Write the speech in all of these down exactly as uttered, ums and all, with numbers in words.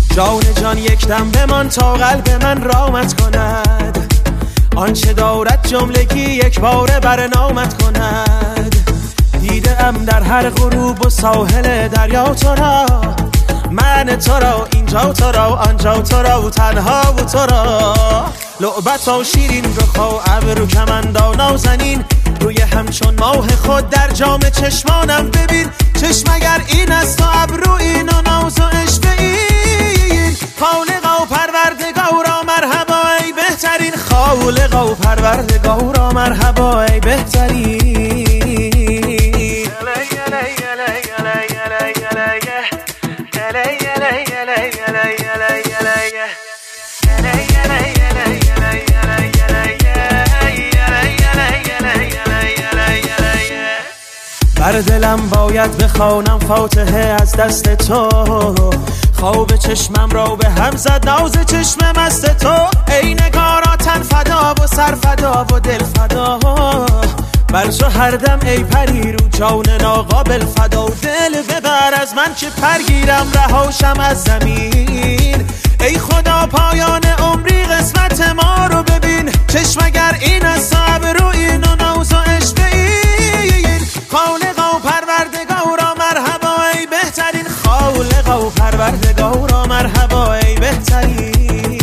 جان جان یک دم بمان تا قلب من رامت کند، آنچه دارد جملگی یک باره بر نامت کند. دیده ام در هر غروب و ساحل دریا تو را، من تو را اینجا تو را آنجا تو را و تنها و تو را. لعبت و شیرین رخ و ابرو کمندا نازنین، روی همچون ماه خود در جام چشمانم ببین. چشم اگر این است و ابرو این و ناز و عشق این، خالق و پروردگارا مرحبا ای بهترین، خالق و پروردگارا مرحبا ای بهترین. بر دلم باید بخوانم فاتحه از دست تو، خواب چشمم را به هم زد ناز چشم مست تو. ای نگارا تن فدا و سر فدا و دل فدا، بر تو هر دم ای پری رو جان ناقابل فدا. و دل ببر از من که پرگیرم رهاشم از زمین، ای خدا پایان عمری قسمت ما رو ببین. چشم اگر این است ابرو این و ناز و عشق این، خالق و پروردگارا مرحبا ای بهترین، خالق و پروردگارا مرحبا ای بهترین.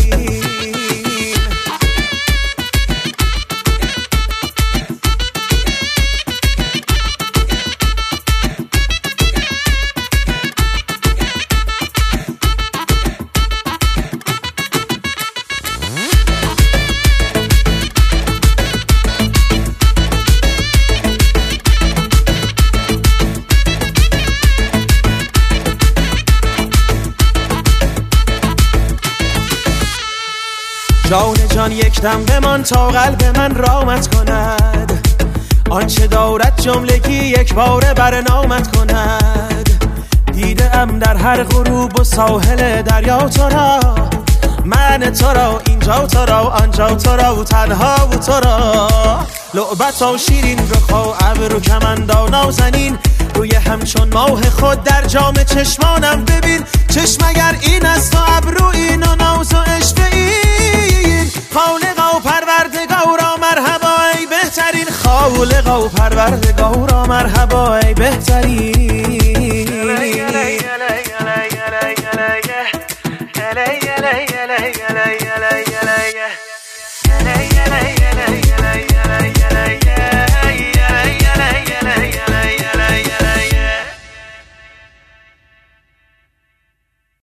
جان جان یک دم بمان تا قلب من رامت کند، آنچه دارد جملگی یک باره بر نامت کند. دیده ام در هر غروب و ساحل دریا تو را، من تو را اینجا تو را آنجا تو را و تنها و تو را. لعبت و شیرین رخ و ابرو کمندا نازنین، روی همچون ماه خود در جام چشمانم ببین. چشم اگر این است و ابرو این و ناز و عشق این، خالق و پروردگارا مرحبا ای بهترین، خالق و پروردگارا مرحبا ای بهترین.